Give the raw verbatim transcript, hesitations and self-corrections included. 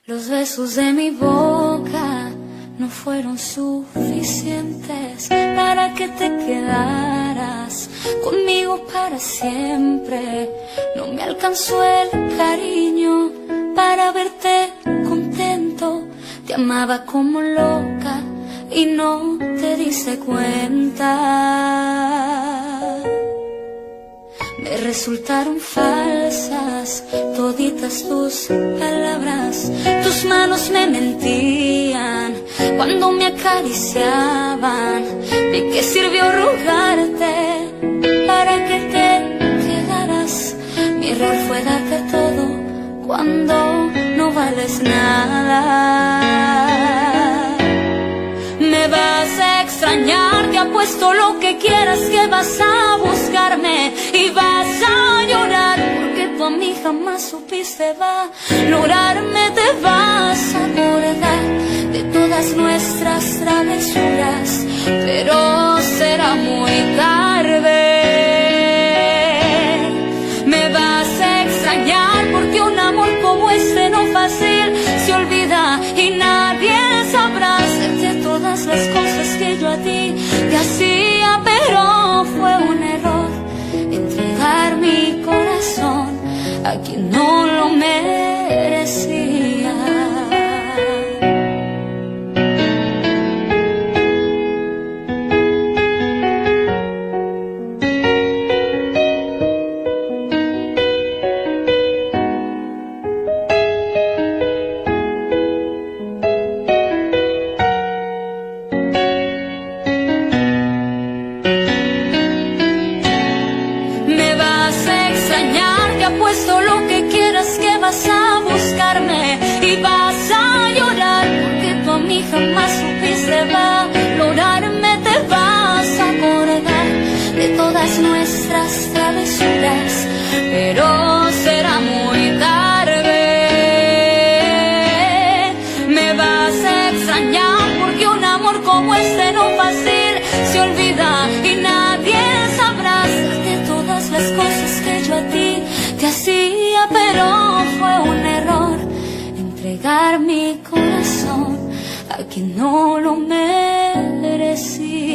Los besos de mi boca no fueron suficientes para que te quedaras conmigo para siempre. No me alcanzó el cariño para verte contento. Te amaba como loca y no te diste cuenta. Me resultaron falsas toditas tus palabras. Tus manos me mentían cuando me acariciaban. ¿De qué sirvió rogarte para que te quedaras? Mi error fue darte todo cuando no vales nada. Me vas a extrañar, te apuesto lo que quieras que vas a buscarme y vas a llorar porque tú a mí jamás supiste valorarme. Te vas a acordar de todas nuestras travesuras, pero será muy tarde. Me vas a extrañar porque un amor como este no fácil se olvida y nadie sabrá hacerte todas las cosas que yo a ti te hacía, pero fue un error entregar mi corazón a quien no lo merecía. Apuesto lo que quieras que vas a buscarme y vas a llorar porque tú a mí jamás supiste valorarme. Te vas a acordar de todas nuestras travesuras, pero será muy tarde. Me vas a extrañar porque un amor como este no fácil se olvida y nadie sabrá hacerte todas las cosas que yo a ti te hacía, pero fue un error entregar mi corazón a quien no lo merecía.